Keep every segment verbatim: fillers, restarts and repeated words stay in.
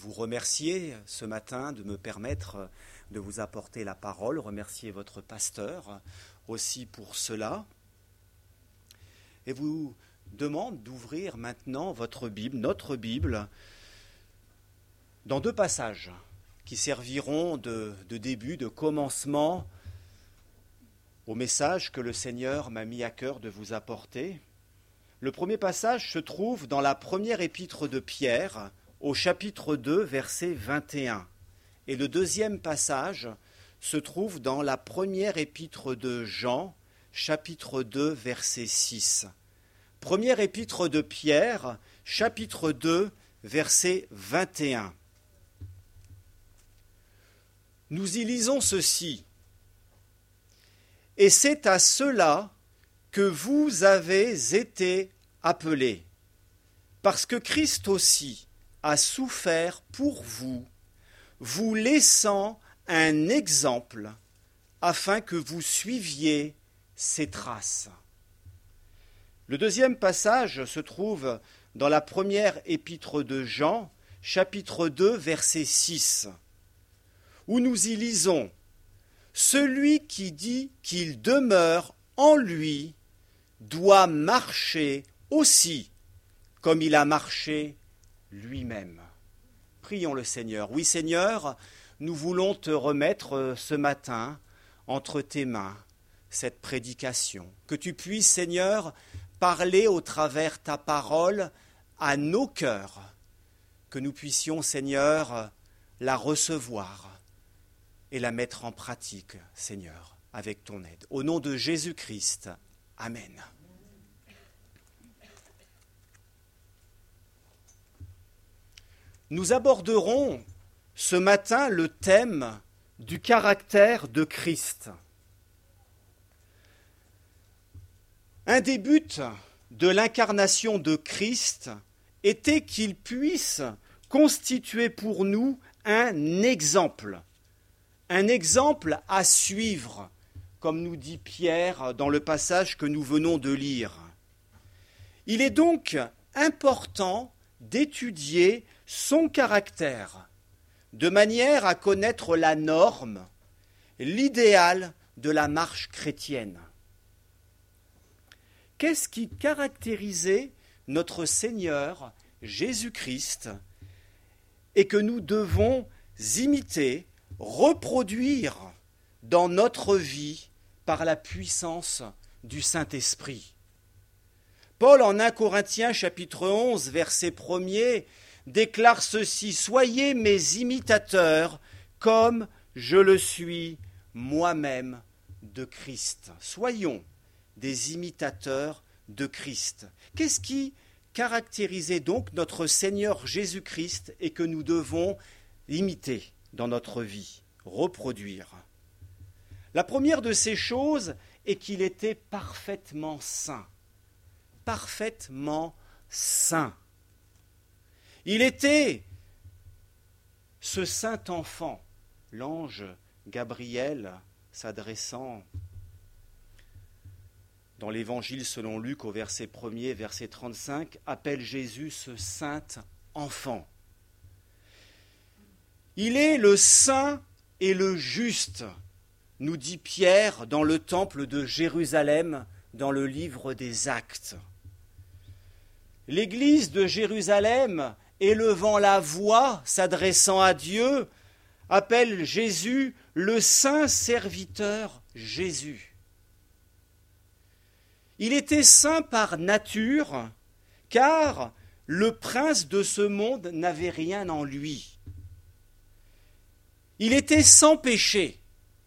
vous remercier ce matin de me permettre de vous apporter la parole, remercier votre pasteur aussi pour cela, et vous demande d'ouvrir maintenant votre Bible, notre Bible, dans deux passages qui serviront de, de début, de commencement au message que le Seigneur m'a mis à cœur de vous apporter. Le premier passage se trouve dans la première épître de Pierre, au chapitre deux, verset vingt et un. Et le deuxième passage se trouve dans la première épître de Jean, chapitre deux, verset six. Première épître de Pierre, chapitre deux, verset vingt et un. Nous y lisons ceci. « Et c'est à cela que vous avez été appelés, parce que Christ aussi a souffert pour vous, vous laissant un exemple, afin que vous suiviez ses traces. » Le deuxième passage se trouve dans la première épître de Jean, chapitre deux, verset six, où nous y lisons « Celui qui dit qu'il demeure en lui doit marcher aussi comme il a marché lui-même. » Prions le Seigneur. Oui, Seigneur, nous voulons te remettre ce matin entre tes mains cette prédication. Que tu puisses, Seigneur, parler au travers ta parole à nos cœurs. Que nous puissions, Seigneur, la recevoir et la mettre en pratique, Seigneur, avec ton aide. Au nom de Jésus-Christ, Amen. Nous aborderons ce matin le thème du caractère de Christ. Un des buts de l'incarnation de Christ était qu'il puisse constituer pour nous un exemple, un exemple à suivre, comme nous dit Pierre dans le passage que nous venons de lire. Il est donc important d'étudier son caractère, de manière à connaître la norme, l'idéal de la marche chrétienne. Qu'est-ce qui caractérisait notre Seigneur Jésus-Christ et que nous devons imiter, reproduire dans notre vie par la puissance du Saint-Esprit? Paul, en premier Corinthiens chapitre onze, verset premier, déclare ceci: « Soyez mes imitateurs, comme je le suis moi-même de Christ. » Soyons des imitateurs de Christ. Qu'est-ce qui caractérisait donc notre Seigneur Jésus-Christ et que nous devons imiter dans notre vie, reproduire? La première de ces choses est qu'il était parfaitement saint. Parfaitement saint. Il était ce saint enfant, l'ange Gabriel s'adressant dans l'Évangile selon Luc au verset premier, verset trente-cinq, appelle Jésus ce saint enfant. Il est le saint et le juste, nous dit Pierre dans le temple de Jérusalem, dans le livre des Actes. L'église de Jérusalem, élevant la voix, s'adressant à Dieu, appelle Jésus le saint serviteur Jésus. Il était saint par nature, car le prince de ce monde n'avait rien en lui. Il était sans péché.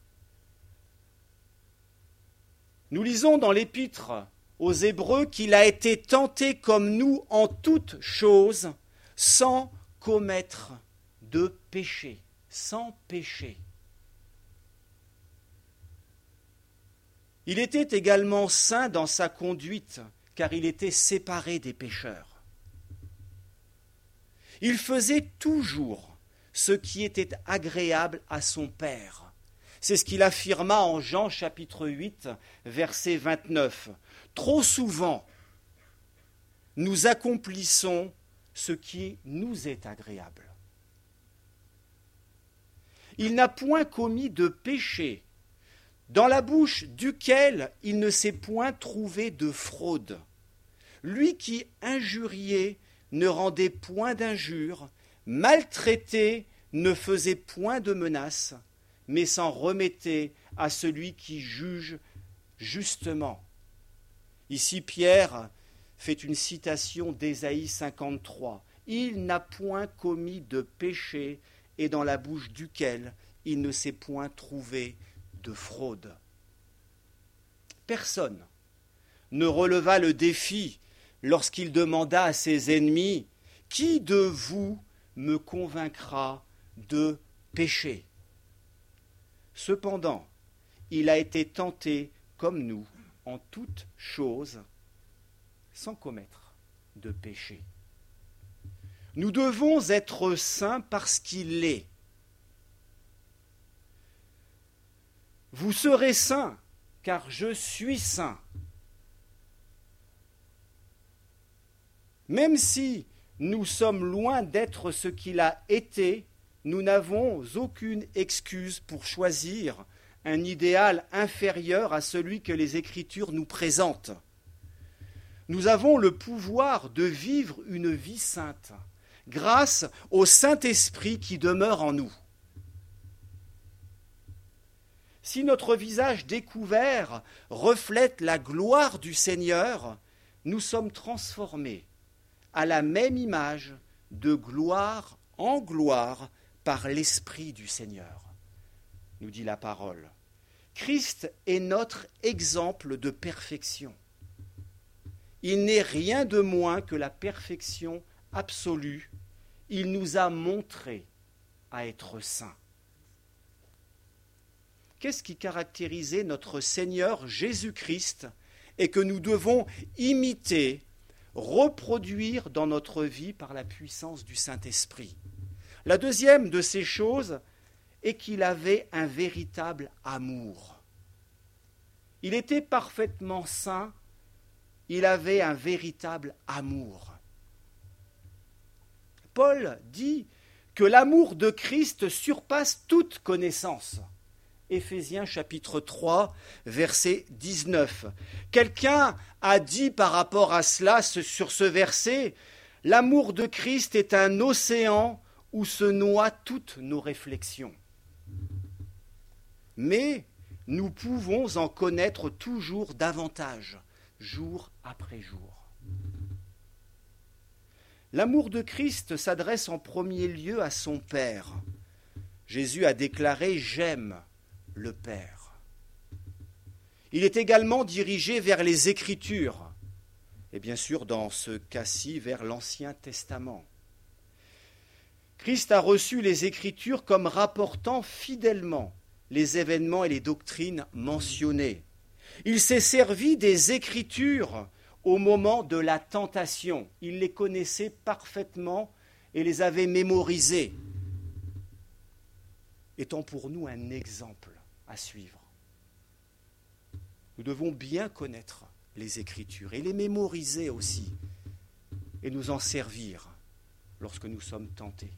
Nous lisons dans l'épître aux Hébreux qu'il a été tenté comme nous en toutes choses, sans commettre de péché, sans péché. Il était également saint dans sa conduite, car il était séparé des pécheurs. Il faisait toujours ce qui était agréable à son Père. C'est ce qu'il affirma en Jean chapitre huit, verset vingt-neuf. Trop souvent, nous accomplissons ce qui nous est agréable. Il n'a point commis de péché, dans la bouche duquel il ne s'est point trouvé de fraude. Lui qui injuriait ne rendait point d'injure, maltraité ne faisait point de menaces, mais s'en remettait à celui qui juge justement. Ici, Pierre fait une citation d'Ésaïe cinquante-trois. Il n'a point commis de péché, et dans la bouche duquel il ne s'est point trouvé de fraude. Personne ne releva le défi lorsqu'il demanda à ses ennemis « Qui de vous me convaincra de péché ?» Cependant, il a été tenté comme nous en toutes choses, sans commettre de péché. Nous devons être saints parce qu'il l'est. Vous serez saints, car je suis saint. Même si nous sommes loin d'être ce qu'il a été, nous n'avons aucune excuse pour choisir un idéal inférieur à celui que les Écritures nous présentent. Nous avons le pouvoir de vivre une vie sainte, grâce au Saint-Esprit qui demeure en nous. Si notre visage découvert reflète la gloire du Seigneur, nous sommes transformés à la même image de gloire en gloire par l'Esprit du Seigneur, nous dit la parole. Christ est notre exemple de perfection. Il n'est rien de moins que la perfection absolue. Il nous a montré à être saints. Qu'est-ce qui caractérisait notre Seigneur Jésus-Christ et que nous devons imiter, reproduire dans notre vie par la puissance du Saint-Esprit? La deuxième de ces choses est qu'il avait un véritable amour. Il était parfaitement saint, il avait un véritable amour. Paul dit que l'amour de Christ surpasse toute connaissance. Éphésiens chapitre trois, verset dix-neuf. Quelqu'un a dit par rapport à cela, sur ce verset, « L'amour de Christ est un océan où se noient toutes nos réflexions. » Mais nous pouvons en connaître toujours davantage, jour après jour. L'amour de Christ s'adresse en premier lieu à son Père. Jésus a déclaré « J'aime le Père ». Il est également dirigé vers les Écritures, et bien sûr dans ce cas-ci vers l'Ancien Testament. Christ a reçu les Écritures comme rapportant fidèlement les événements et les doctrines mentionnés. Il s'est servi des Écritures au moment de la tentation. Il les connaissait parfaitement et les avait mémorisées, étant pour nous un exemple à suivre. Nous devons bien connaître les Écritures et les mémoriser aussi, et nous en servir lorsque nous sommes tentés.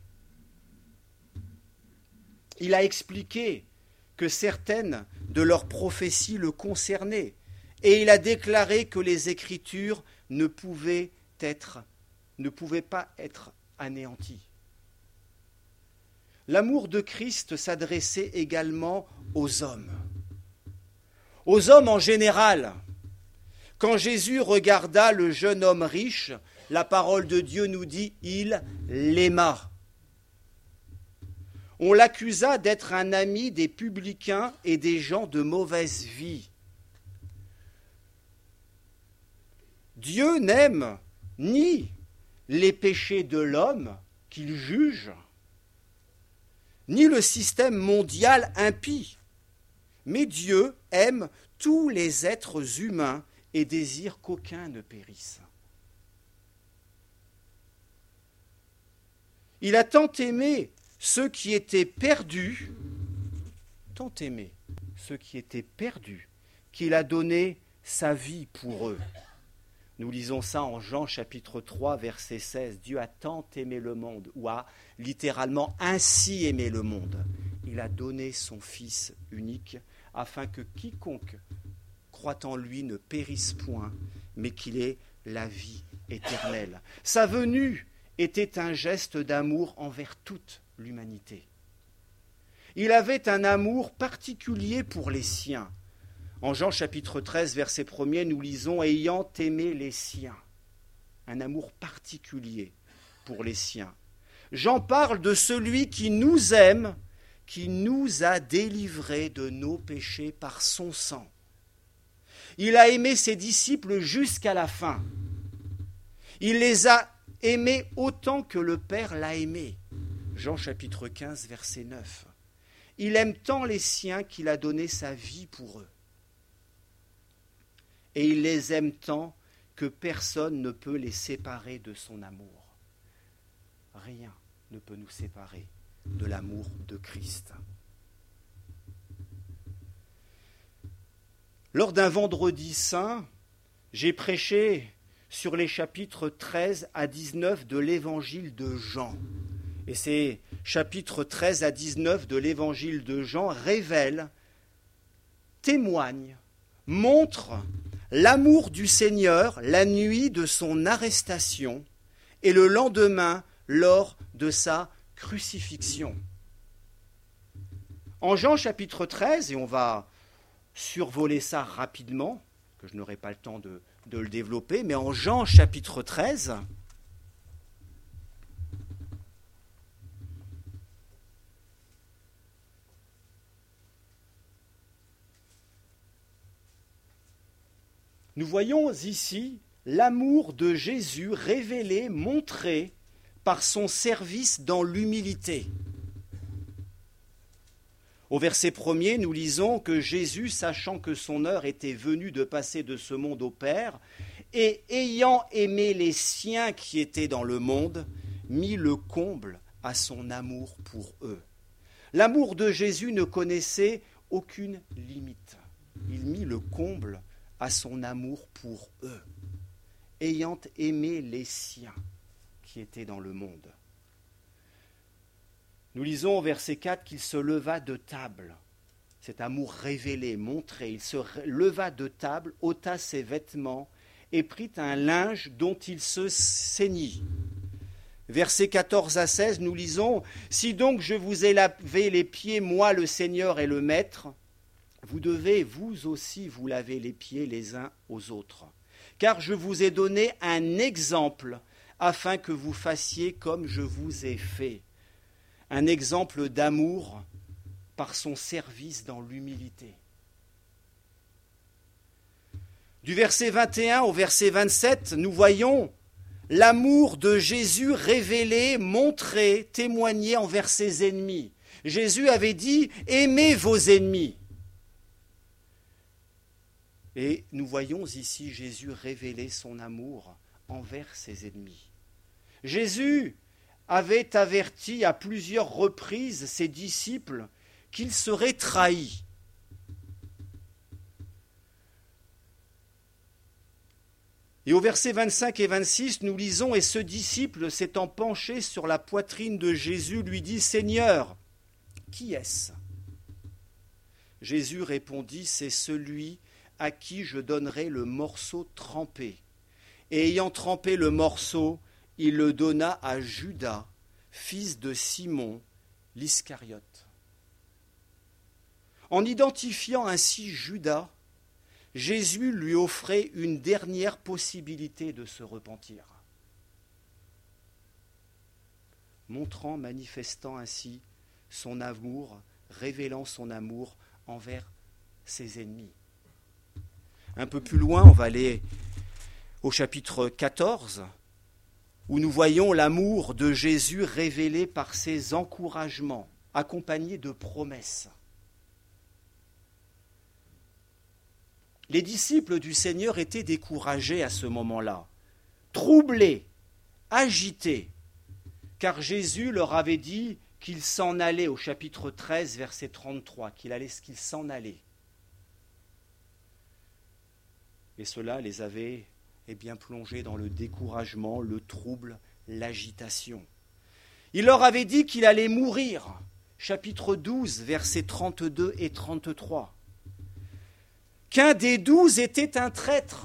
Il a expliqué que certaines de leurs prophéties le concernaient, et il a déclaré que les Écritures ne pouvaient être, ne pouvaient pas être anéanties. L'amour de Christ s'adressait également aux hommes. Aux hommes en général. Quand Jésus regarda le jeune homme riche, la parole de Dieu nous dit « il l'aima ». On l'accusa d'être un ami des publicains et des gens de mauvaise vie. Dieu n'aime ni les péchés de l'homme qu'il juge, ni le système mondial impie, mais Dieu aime tous les êtres humains et désire qu'aucun ne périsse. Il a tant aimé ceux qui étaient perdus, tant aimé ceux qui étaient perdus, qu'il a donné sa vie pour eux. Nous lisons ça en Jean chapitre trois, verset seize. Dieu a tant aimé le monde, ou a littéralement ainsi aimé le monde. Il qu'il a donné son Fils unique, afin que quiconque croit en lui ne périsse point, mais qu'il ait la vie éternelle. Sa venue était un geste d'amour envers toute l'humanité. Il avait un amour particulier pour les siens. En Jean chapitre treize, verset premier, nous lisons « Ayant aimé les siens ». Un amour particulier pour les siens. Jean parle de celui qui nous aime, qui nous a délivrés de nos péchés par son sang. Il a aimé ses disciples jusqu'à la fin. Il les a aimés autant que le Père l'a aimé. Jean chapitre quinze, verset neuf. Il aime tant les siens qu'il a donné sa vie pour eux. Et il les aime tant que personne ne peut les séparer de son amour. Rien ne peut nous séparer de l'amour de Christ. Lors d'un vendredi saint, j'ai prêché sur les chapitres treize à dix-neuf de l'évangile de Jean. Et ces chapitres treize à dix-neuf de l'évangile de Jean révèlent, témoignent, montrent l'amour du Seigneur la nuit de son arrestation et le lendemain lors de sa crucifixion. En Jean chapitre treize, et on va survoler ça rapidement, que je n'aurai pas le temps de, de le développer, mais en Jean chapitre treize, nous voyons ici l'amour de Jésus révélé, montré par son service dans l'humilité. Au verset premier, nous lisons que Jésus, sachant que son heure était venue de passer de ce monde au Père, et ayant aimé les siens qui étaient dans le monde, mit le comble à son amour pour eux. L'amour de Jésus ne connaissait aucune limite. Il mit le comble à son amour pour eux, ayant aimé les siens qui étaient dans le monde. Nous lisons au verset quatre qu'il se leva de table. Cet amour révélé, montré, il se leva de table, ôta ses vêtements et prit un linge dont il se ceignit. Versets quatorze à seize, nous lisons « Si donc je vous ai lavé les pieds, moi le Seigneur et le Maître, vous devez vous aussi vous laver les pieds les uns aux autres. Car je vous ai donné un exemple afin que vous fassiez comme je vous ai fait. » Un exemple d'amour par son service dans l'humilité. Du verset vingt et un au verset vingt-sept, nous voyons l'amour de Jésus révélé, montré, témoigné envers ses ennemis. Jésus avait dit « Aimez vos ennemis ». Et nous voyons ici Jésus révéler son amour envers ses ennemis. Jésus avait averti à plusieurs reprises ses disciples qu'ils seraient trahis. Et au verset vingt-cinq et vingt-six, nous lisons « Et ce disciple, s'étant penché sur la poitrine de Jésus, lui dit « Seigneur, qui est-ce » Jésus répondit « C'est celui à qui je donnerai le morceau trempé. » Et ayant trempé le morceau, il le donna à Judas, fils de Simon, l'Iscariote. En identifiant ainsi Judas, Jésus lui offrait une dernière possibilité de se repentir, montrant, manifestant ainsi son amour, révélant son amour envers ses ennemis. Un peu plus loin, on va aller au chapitre quatorze, où nous voyons l'amour de Jésus révélé par ses encouragements, accompagnés de promesses. Les disciples du Seigneur étaient découragés à ce moment-là, troublés, agités, car Jésus leur avait dit qu'il s'en allait, au chapitre treize, verset trente-trois, qu'il allait, qu'il s'en allait. Et cela les avait eh bien, plongés dans le découragement, le trouble, l'agitation. Il leur avait dit qu'il allait mourir, chapitre douze, versets trente-deux et trente-trois. Qu'un des douze était un traître.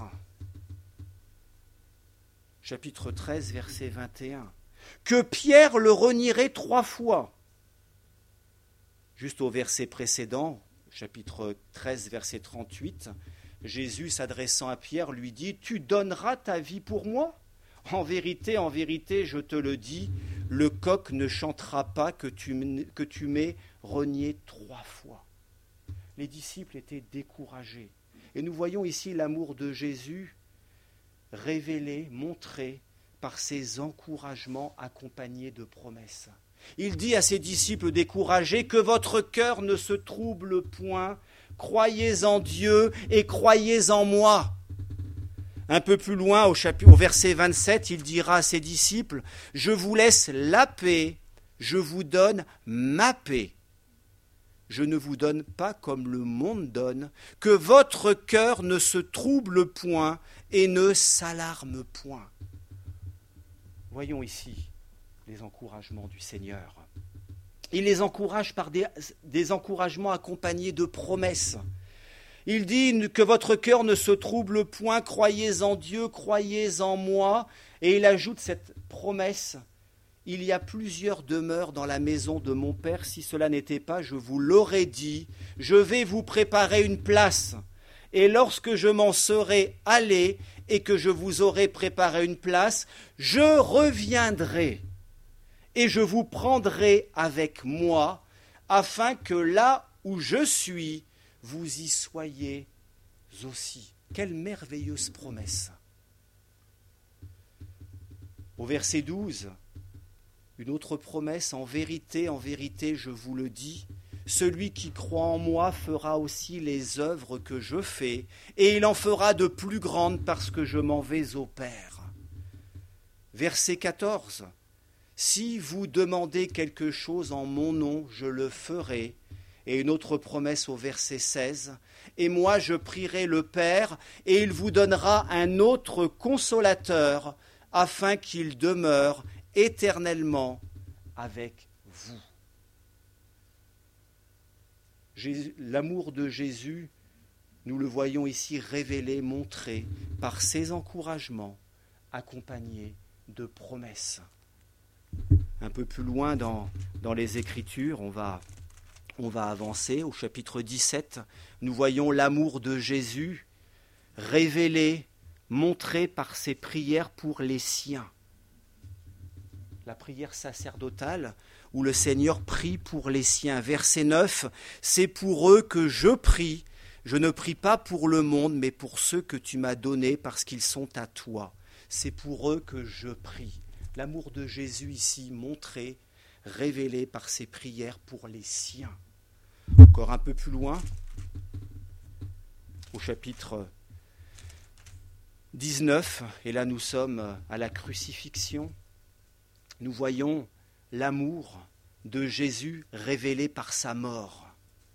Chapitre treize, verset vingt et un. Que Pierre le renierait trois fois. Juste au verset précédent, chapitre treize, verset trente-huit, Jésus, s'adressant à Pierre, lui dit « Tu donneras ta vie pour moi ? En vérité, en vérité, je te le dis, le coq ne chantera pas que tu, que tu m'aies renié trois fois. » Les disciples étaient découragés. Et nous voyons ici l'amour de Jésus révélé, montré par ses encouragements accompagnés de promesses. Il dit à ses disciples découragés que votre cœur ne se trouble point, croyez en Dieu et croyez en moi. Un peu plus loin, au, chapitre, au verset vingt-sept, il dira à ses disciples, je vous laisse la paix, je vous donne ma paix. Je ne vous donne pas comme le monde donne, que votre cœur ne se trouble point et ne s'alarme point. Voyons ici les encouragements du Seigneur. Il les encourage par des, des encouragements accompagnés de promesses. Il dit que votre cœur ne se trouble point, croyez en Dieu, croyez en moi. Et il ajoute cette promesse, il y a plusieurs demeures dans la maison de mon Père, si cela n'était pas, je vous l'aurais dit, je vais vous préparer une place. Et lorsque je m'en serai allé et que je vous aurai préparé une place, je reviendrai et je vous prendrai avec moi, afin que là où je suis, vous y soyez aussi. Quelle merveilleuse promesse! Au verset douze, une autre promesse, en vérité, en vérité, je vous le dis, celui qui croit en moi fera aussi les œuvres que je fais, et il en fera de plus grandes parce que je m'en vais au Père. Verset quatorze, si vous demandez quelque chose en mon nom, je le ferai. Et une autre promesse au verset seize, et moi je prierai le Père, et il vous donnera un autre consolateur, afin qu'il demeure éternellement avec vous. Jésus, l'amour de Jésus, nous le voyons ici révélé, montré par ses encouragements, accompagnés de promesses. Un peu plus loin dans, dans les Écritures, on va, on va avancer au chapitre dix-sept. Nous voyons l'amour de Jésus révélé, montré par ses prières pour les siens. La prière sacerdotale où le Seigneur prie pour les siens. Verset neuf, c'est pour eux que je prie. Je ne prie pas pour le monde, mais pour ceux que tu m'as donnés parce qu'ils sont à toi. C'est pour eux que je prie. L'amour de Jésus ici montré, révélé par ses prières pour les siens. Encore un peu plus loin, au chapitre dix-neuf, et là nous sommes à la crucifixion, nous voyons l'amour de Jésus révélé par sa mort.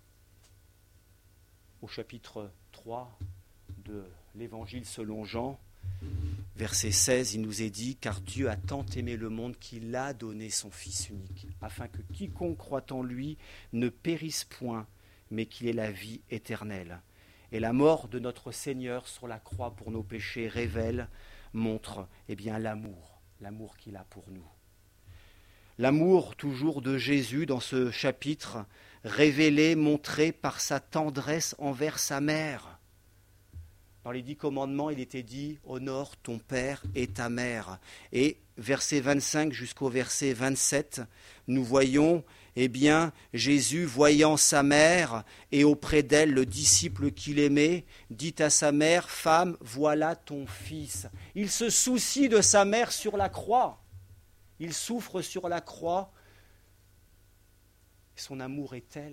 Au chapitre trois de l'Évangile selon Jean, verset seize, il nous est dit « Car Dieu a tant aimé le monde qu'il a donné son Fils unique, afin que quiconque croit en lui ne périsse point, mais qu'il ait la vie éternelle. » Et la mort de notre Seigneur sur la croix pour nos péchés révèle, montre eh bien, l'amour, l'amour qu'il a pour nous. L'amour toujours de Jésus dans ce chapitre, révélé, montré par sa tendresse envers sa mère. Dans les dix commandements, il était dit « Honore ton père et ta mère ». Et verset vingt-cinq jusqu'au verset vingt-sept, nous voyons eh bien, Jésus, voyant sa mère et auprès d'elle le disciple qu'il aimait, dit à sa mère « Femme, voilà ton fils ». Il se soucie de sa mère sur la croix. Il souffre sur la croix. Son amour est tel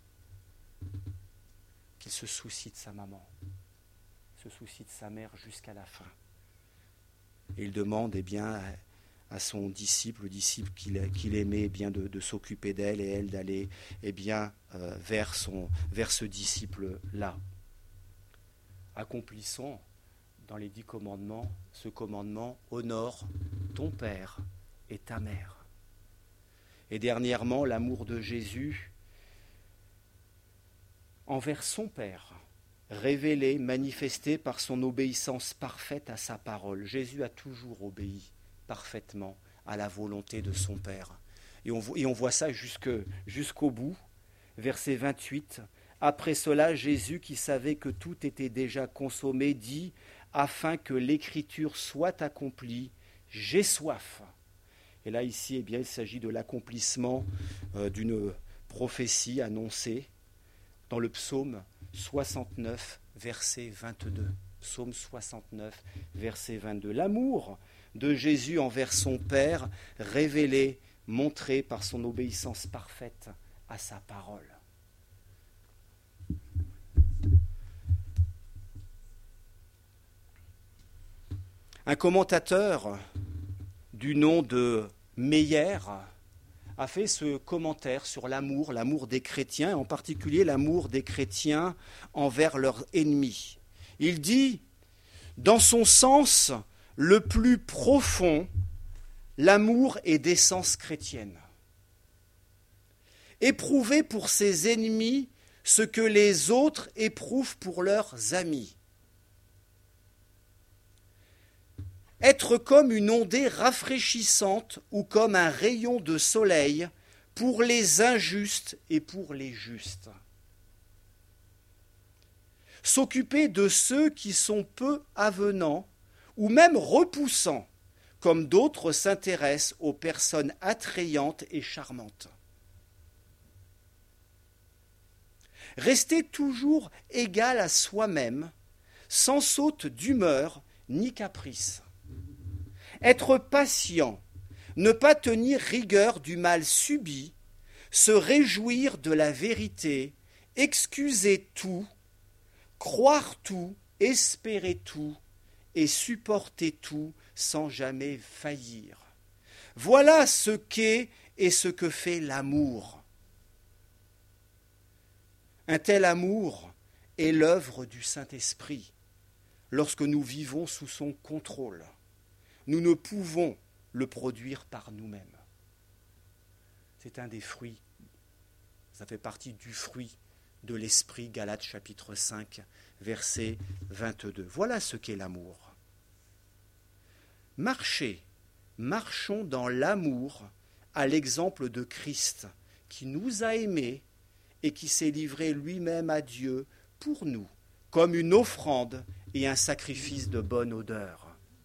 qu'il se soucie de sa maman, se soucie de sa mère jusqu'à la fin. Et il demande eh bien, à son disciple, le disciple qu'il, qu'il aimait, eh bien, de, de s'occuper d'elle et elle d'aller eh bien, euh, vers, son, vers ce disciple-là. Accomplissons dans les dix commandements ce commandement « Honore ton père et ta mère ». Et dernièrement, l'amour de Jésus envers son Père, révélé, manifesté par son obéissance parfaite à sa parole. Jésus a toujours obéi parfaitement à la volonté de son Père. Et on, et on voit ça jusque, jusqu'au bout. Verset vingt-huit. Après cela, Jésus, qui savait que tout était déjà consommé, dit, afin que l'écriture soit accomplie, j'ai soif. Et là, ici, eh bien, il s'agit de l'accomplissement euh, d'une prophétie annoncée dans le psaume soixante-neuf, verset vingt-deux. Psaume soixante-neuf, verset vingt-deux. L'amour de Jésus envers son Père, révélé, montré par son obéissance parfaite à sa parole. Un commentateur du nom de Meyer a fait ce commentaire sur l'amour, l'amour des chrétiens, en particulier l'amour des chrétiens envers leurs ennemis. Il dit, dans son sens le plus profond, l'amour est d'essence chrétienne. Éprouver pour ses ennemis ce que les autres éprouvent pour leurs amis. Être comme une ondée rafraîchissante ou comme un rayon de soleil pour les injustes et pour les justes. S'occuper de ceux qui sont peu avenants ou même repoussants, comme d'autres s'intéressent aux personnes attrayantes et charmantes. Rester toujours égal à soi-même, sans saute d'humeur ni caprice. Être patient, ne pas tenir rigueur du mal subi, se réjouir de la vérité, excuser tout, croire tout, espérer tout et supporter tout sans jamais faillir. Voilà ce qu'est et ce que fait l'amour. Un tel amour est l'œuvre du Saint-Esprit lorsque nous vivons sous son contrôle. Nous ne pouvons le produire par nous-mêmes. C'est un des fruits, ça fait partie du fruit de l'Esprit, Galates chapitre cinq, verset vingt-deux. Voilà ce qu'est l'amour. Marchez, marchons dans l'amour à l'exemple de Christ, qui nous a aimés et qui s'est livré lui-même à Dieu pour nous, comme une offrande et un sacrifice de bonne odeur.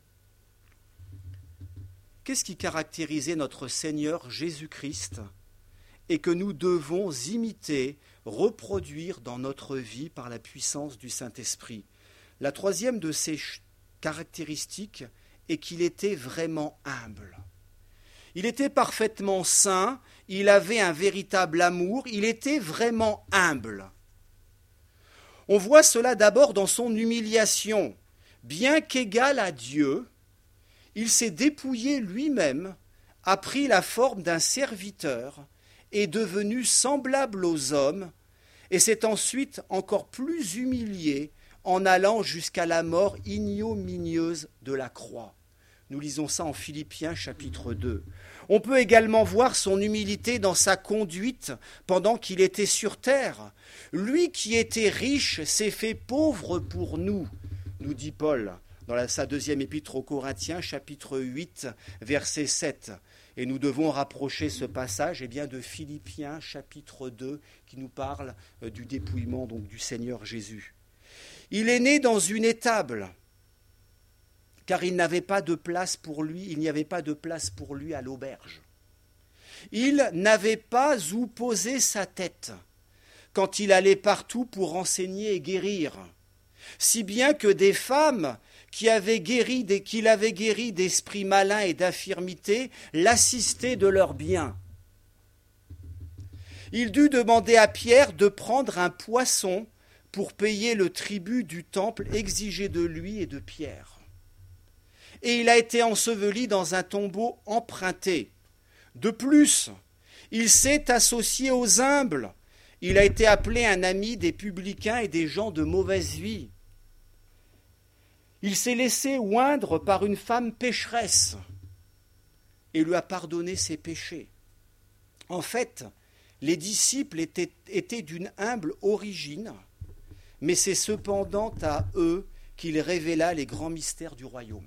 Qu'est-ce qui caractérisait notre Seigneur Jésus-Christ et que nous devons imiter, reproduire dans notre vie par la puissance du Saint-Esprit? La troisième de ces caractéristiques est qu'il était vraiment humble. Il était parfaitement saint, il avait un véritable amour, il était vraiment humble. On voit cela d'abord dans son humiliation. Bien qu'égal à Dieu, il s'est dépouillé lui-même, a pris la forme d'un serviteur, est devenu semblable aux hommes, et s'est ensuite encore plus humilié en allant jusqu'à la mort ignominieuse de la croix. Nous lisons ça en Philippiens chapitre deux. On peut également voir son humilité dans sa conduite pendant qu'il était sur terre. Lui qui était riche s'est fait pauvre pour nous, nous dit Paul dans la, sa deuxième épître aux Corinthiens, chapitre huit, verset sept. Et nous devons rapprocher ce passage eh bien, de Philippiens, chapitre deux, qui nous parle euh, du dépouillement donc, du Seigneur Jésus. Il est né dans une étable, car il n'avait pas de place pour lui, il n'y avait pas de place pour lui à l'auberge. Il n'avait pas où poser sa tête quand il allait partout pour enseigner et guérir, si bien que des femmes qui avaient guéri, des, qu'il avait guéri d'esprits malins et d'infirmités l'assistaient de leurs biens. Il dut demander à Pierre de prendre un poisson pour payer le tribut du temple exigé de lui et de Pierre. Et il a été enseveli dans un tombeau emprunté. De plus, il s'est associé aux humbles. Il a été appelé un ami des publicains et des gens de mauvaise vie. Il s'est laissé oindre par une femme pécheresse et lui a pardonné ses péchés. En fait, les disciples étaient, étaient d'une humble origine, mais c'est cependant à eux qu'il révéla les grands mystères du royaume.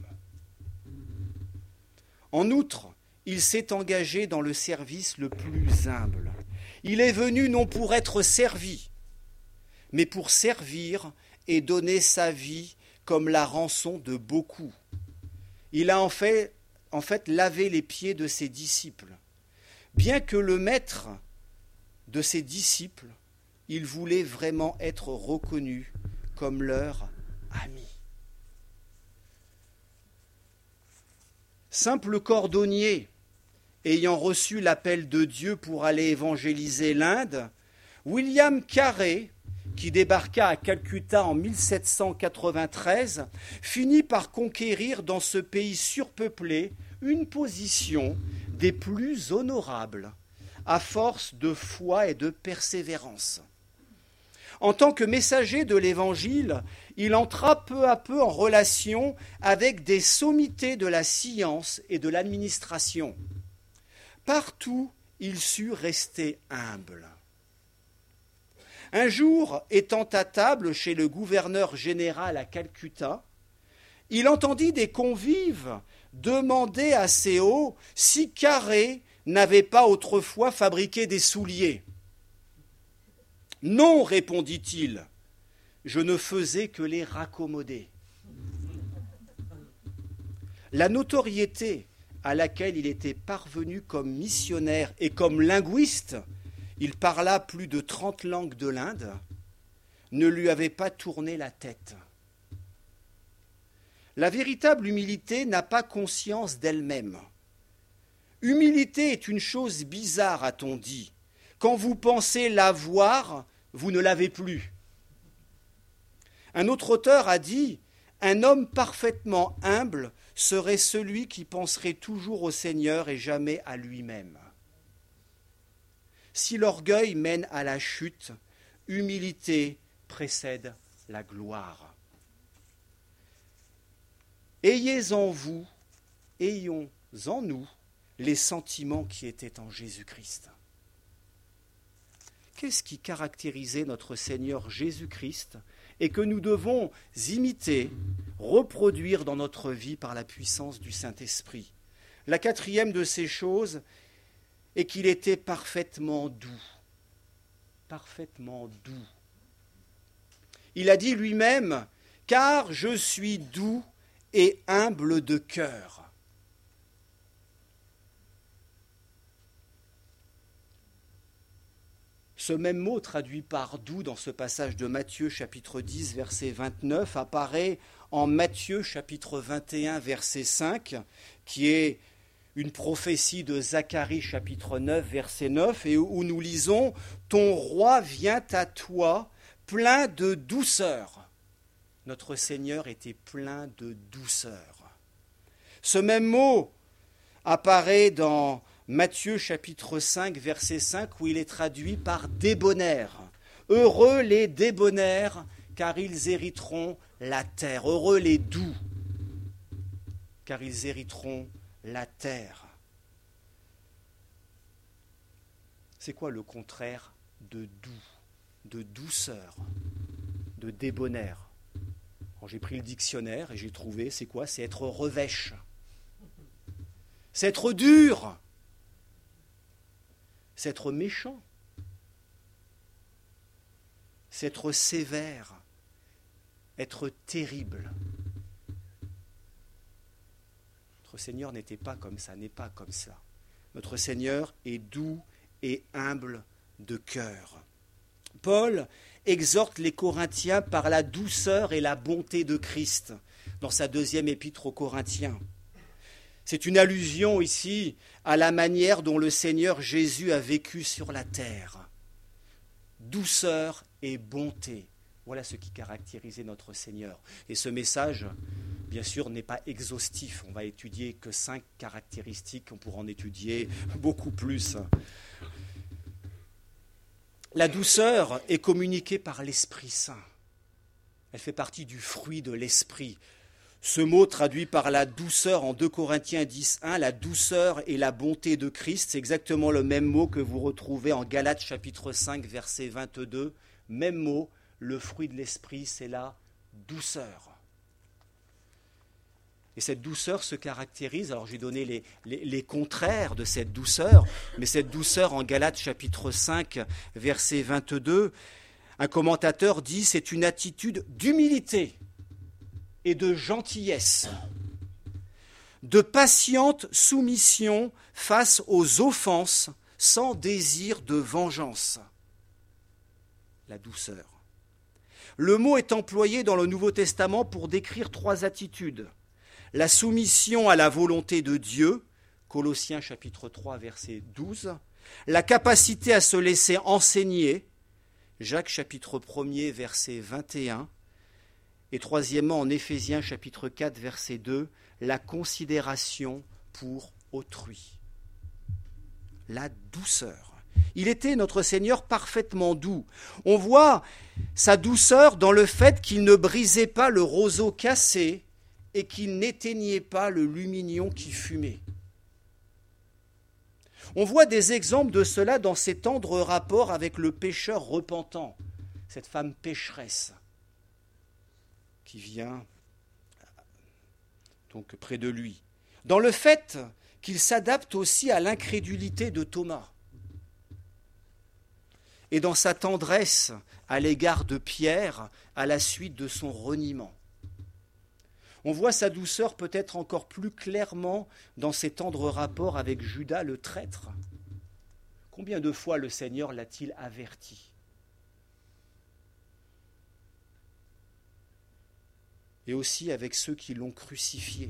En outre, il s'est engagé dans le service le plus humble. Il est venu non pour être servi, mais pour servir et donner sa vie comme la rançon de beaucoup. Il a en fait, en fait lavé les pieds de ses disciples. Bien que le maître de ses disciples, il voulait vraiment être reconnu comme leur ami. Simple cordonnier, ayant reçu l'appel de Dieu pour aller évangéliser l'Inde, William Carey, qui débarqua à Calcutta en mille sept cent quatre-vingt-treize, finit par conquérir dans ce pays surpeuplé une position des plus honorables, à force de foi et de persévérance. En tant que messager de l'Évangile, il entra peu à peu en relation avec des sommités de la science et de l'administration. Partout, il sut rester humble. Un jour, étant à table chez le gouverneur général à Calcutta, il entendit des convives demander assez haut si Carey n'avait pas autrefois fabriqué des souliers. « Non, répondit-il, je ne faisais que les raccommoder. » La notoriété à laquelle il était parvenu comme missionnaire et comme linguiste, il parla plus de trente langues de l'Inde, ne lui avait pas tourné la tête. La véritable humilité n'a pas conscience d'elle-même. Humilité est une chose bizarre, a-t-on dit. Quand vous pensez l'avoir, vous ne l'avez plus. Un autre auteur a dit « Un homme parfaitement humble serait celui qui penserait toujours au Seigneur et jamais à lui-même. » Si l'orgueil mène à la chute, humilité précède la gloire. Ayez en vous, ayons en nous les sentiments qui étaient en Jésus-Christ. Qu'est-ce qui caractérisait notre Seigneur Jésus-Christ et que nous devons imiter, reproduire dans notre vie par la puissance du Saint-Esprit? La quatrième de ces choses est qu'il était parfaitement doux. Parfaitement doux. Il a dit lui-même « Car je suis doux et humble de cœur. » Ce même mot traduit par doux dans ce passage de Matthieu chapitre dix verset vingt-neuf apparaît en Matthieu chapitre vingt et un verset cinq qui est une prophétie de Zacharie chapitre neuf verset neuf et où nous lisons « Ton roi vient à toi plein de douceur ». Notre Seigneur était plein de douceur. Ce même mot apparaît dans Matthieu chapitre cinq, verset cinq, où il est traduit par « débonnaire ». Heureux les débonnaires, car ils hériteront la terre. Heureux les doux, car ils hériteront la terre. C'est quoi le contraire de doux, de douceur, de débonnaire? Alors, j'ai pris le dictionnaire et j'ai trouvé, c'est quoi? C'est être revêche. C'est être dur. C'est être méchant, c'est être sévère, être terrible. Notre Seigneur n'était pas comme ça, n'est pas comme ça. Notre Seigneur est doux et humble de cœur. Paul exhorte les Corinthiens par la douceur et la bonté de Christ dans sa deuxième épître aux Corinthiens. C'est une allusion ici à la manière dont le Seigneur Jésus a vécu sur la terre. Douceur et bonté, voilà ce qui caractérisait notre Seigneur. Et ce message, bien sûr, n'est pas exhaustif. On va étudier que cinq caractéristiques, on pourra en étudier beaucoup plus. La douceur est communiquée par l'Esprit Saint. Elle fait partie du fruit de l'Esprit. Ce mot traduit par la douceur en deux Corinthiens dix, un, la douceur et la bonté de Christ, c'est exactement le même mot que vous retrouvez en Galates chapitre cinq, verset vingt-deux. Même mot, le fruit de l'esprit, c'est la douceur. Et cette douceur se caractérise, alors j'ai donné les, les, les contraires de cette douceur, mais cette douceur en Galates chapitre cinq, verset vingt-deux, un commentateur dit c'est une attitude d'humilité et de gentillesse, de patiente soumission face aux offenses sans désir de vengeance. La douceur. Le mot est employé dans le Nouveau Testament pour décrire trois attitudes. La soumission à la volonté de Dieu, Colossiens chapitre trois, verset douze, la capacité à se laisser enseigner, Jacques chapitre un, verset vingt et un, et troisièmement en Éphésiens chapitre quatre, verset deux, la considération pour autrui. La douceur. Il était, notre Seigneur, parfaitement doux. On voit sa douceur dans le fait qu'il ne brisait pas le roseau cassé et qu'il n'éteignait pas le lumignon qui fumait. On voit des exemples de cela dans ses tendres rapports avec le pécheur repentant, cette femme pécheresse qui vient donc près de lui. Dans le fait qu'il s'adapte aussi à l'incrédulité de Thomas et dans sa tendresse à l'égard de Pierre à la suite de son reniement. On voit sa douceur peut-être encore plus clairement dans ses tendres rapports avec Judas le traître. Combien de fois le Seigneur l'a-t-il averti ? Et aussi avec ceux qui l'ont crucifié.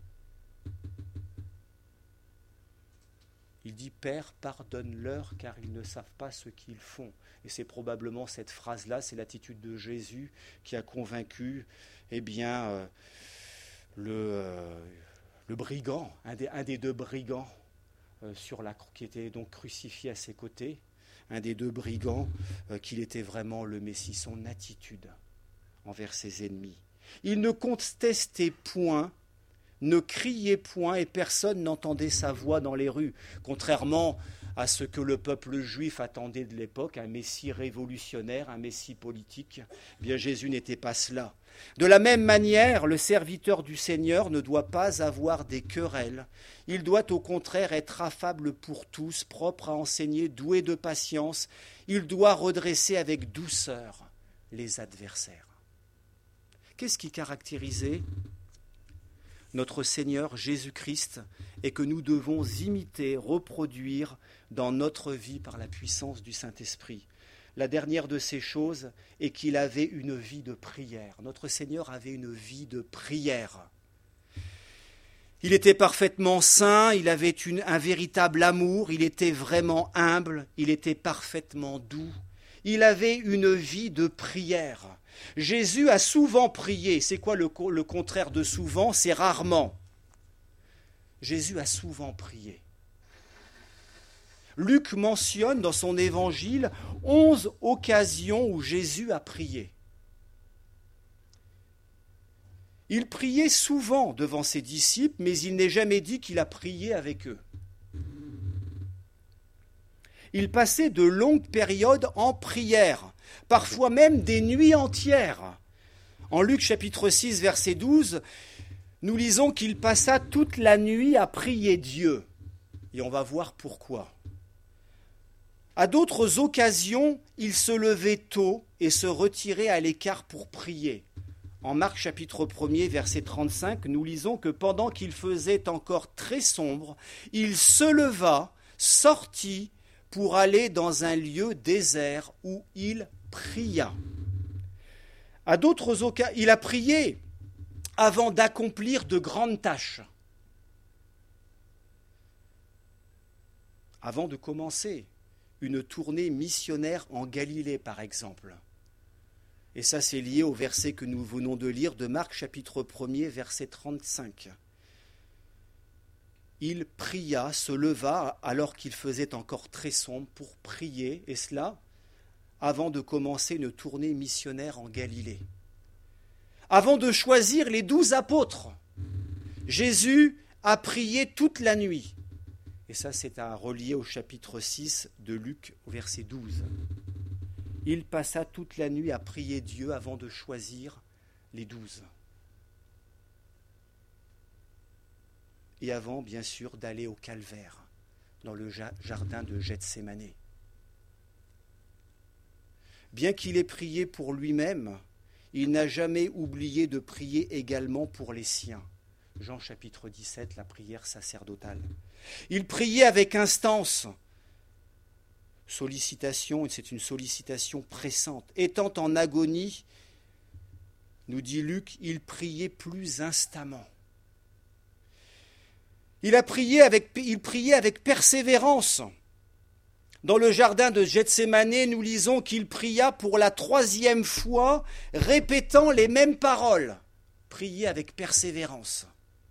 Il dit « Père, pardonne-leur car ils ne savent pas ce qu'ils font ». Et c'est probablement cette phrase-là, c'est l'attitude de Jésus qui a convaincu eh bien, euh, le, euh, le brigand, un des, un des deux brigands euh, sur la, qui était donc crucifié à ses côtés, un des deux brigands, euh, qu'il était vraiment le Messie, son attitude envers ses ennemis. Il ne contestait point, ne criait point et personne n'entendait sa voix dans les rues, contrairement à ce que le peuple juif attendait de l'époque, un Messie révolutionnaire, un Messie politique. Eh bien, Jésus n'était pas cela. De la même manière, le serviteur du Seigneur ne doit pas avoir des querelles. Il doit au contraire être affable pour tous, propre à enseigner, doué de patience. Il doit redresser avec douceur les adversaires. Qu'est-ce qui caractérisait notre Seigneur Jésus-Christ et que nous devons imiter, reproduire dans notre vie par la puissance du Saint-Esprit? La dernière de ces choses est qu'il avait une vie de prière. Notre Seigneur avait une vie de prière. Il était parfaitement saint, il avait une, un véritable amour, il était vraiment humble, il était parfaitement doux. Il avait une vie de prière. Jésus a souvent prié. C'est quoi le, le contraire de souvent? C'est rarement. Jésus a souvent prié. Luc mentionne dans son évangile onze occasions où Jésus a prié. Il priait souvent devant ses disciples, mais il n'est jamais dit qu'il a prié avec eux. Il passait de longues périodes en prière, parfois même des nuits entières. En Luc chapitre six, verset douze, nous lisons qu'il passa toute la nuit à prier Dieu. Et on va voir pourquoi. À d'autres occasions, il se levait tôt et se retirait à l'écart pour prier. En Marc chapitre un, verset trente-cinq, nous lisons que pendant qu'il faisait encore très sombre, il se leva, sortit pour aller dans un lieu désert où il pria. À d'autres occasions, il a prié avant d'accomplir de grandes tâches. Avant de commencer une tournée missionnaire en Galilée, par exemple. Et ça, c'est lié au verset que nous venons de lire de Marc, chapitre un, verset trente-cinq. Il pria, se leva, alors qu'il faisait encore très sombre, pour prier, et cela avant de commencer une tournée missionnaire en Galilée. Avant de choisir les douze apôtres, Jésus a prié toute la nuit. Et ça, c'est à relier au chapitre six de Luc, au verset douze. Il passa toute la nuit à prier Dieu avant de choisir les douze. Et avant, bien sûr, d'aller au calvaire, dans le jardin de Gethsémanée. Bien qu'il ait prié pour lui-même, il n'a jamais oublié de prier également pour les siens. Jean chapitre dix-sept, la prière sacerdotale. Il priait avec instance. Sollicitation, et c'est une sollicitation pressante. Étant en agonie, nous dit Luc, il priait plus instamment. Il a prié avec, il priait avec persévérance. Dans le jardin de Gethsémanée, nous lisons qu'il pria pour la troisième fois, répétant les mêmes paroles. Prier avec persévérance.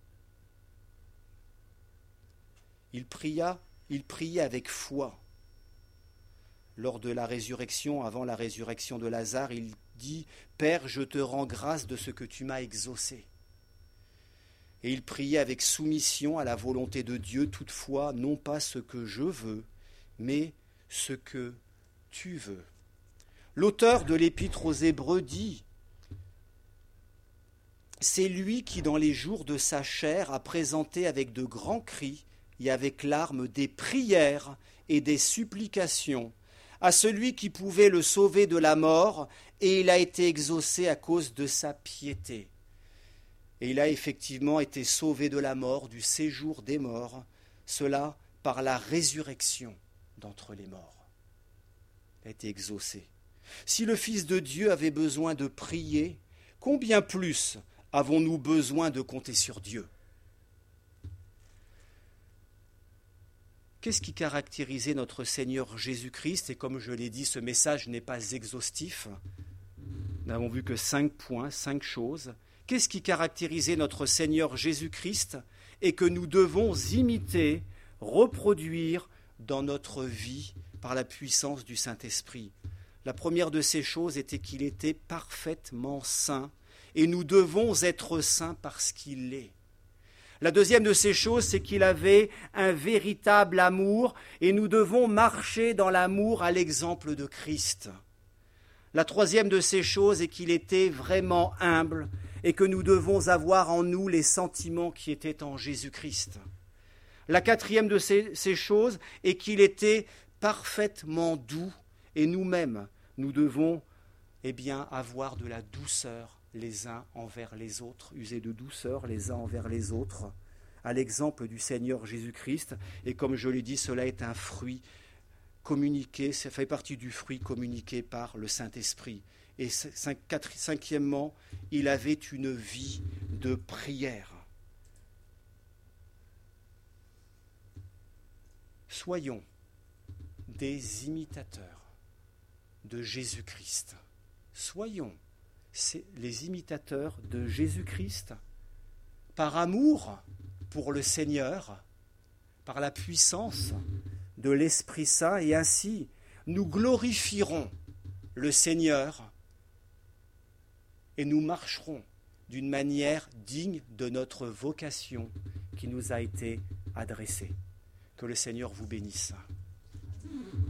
Il pria, il priait avec foi. Lors de la résurrection, avant la résurrection de Lazare, il dit « Père, je te rends grâce de ce que tu m'as exaucé ». Et il priait avec soumission à la volonté de Dieu, toutefois, non pas ce que je veux, mais ce que tu veux. L'auteur de l'Épître aux Hébreux dit « C'est lui qui, dans les jours de sa chair, a présenté avec de grands cris et avec larmes des prières et des supplications à celui qui pouvait le sauver de la mort, et il a été exaucé à cause de sa piété. » Et il a effectivement été sauvé de la mort, du séjour des morts, cela par la résurrection d'entre les morts. Il a été exaucé. Si le Fils de Dieu avait besoin de prier, combien plus avons-nous besoin de compter sur Dieu ? Qu'est-ce qui caractérisait notre Seigneur Jésus-Christ ? Et comme je l'ai dit, ce message n'est pas exhaustif. Nous n'avons vu que cinq points, cinq choses. Qu'est-ce qui caractérisait notre Seigneur Jésus-Christ et que nous devons imiter, reproduire dans notre vie par la puissance du Saint-Esprit ? La première de ces choses était qu'il était parfaitement saint et nous devons être saints parce qu'il l'est. La deuxième de ces choses, c'est qu'il avait un véritable amour et nous devons marcher dans l'amour à l'exemple de Christ. La troisième de ces choses est qu'il était vraiment humble et que nous devons avoir en nous les sentiments qui étaient en Jésus-Christ. La quatrième de ces, ces choses est qu'il était parfaitement doux et nous-mêmes, nous devons eh bien, avoir de la douceur les uns envers les autres, user de douceur les uns envers les autres, à l'exemple du Seigneur Jésus-Christ. Et comme je l'ai dit, cela est un fruit communiqué, ça fait partie du fruit communiqué par le Saint-Esprit. Et cinq, quatre, cinquièmement, il avait une vie de prière. Soyons des imitateurs de Jésus-Christ. Soyons les imitateurs de Jésus-Christ par amour pour le Seigneur, par la puissance de l'Esprit Saint, et ainsi nous glorifierons le Seigneur et nous marcherons d'une manière digne de notre vocation qui nous a été adressée. Que le Seigneur vous bénisse.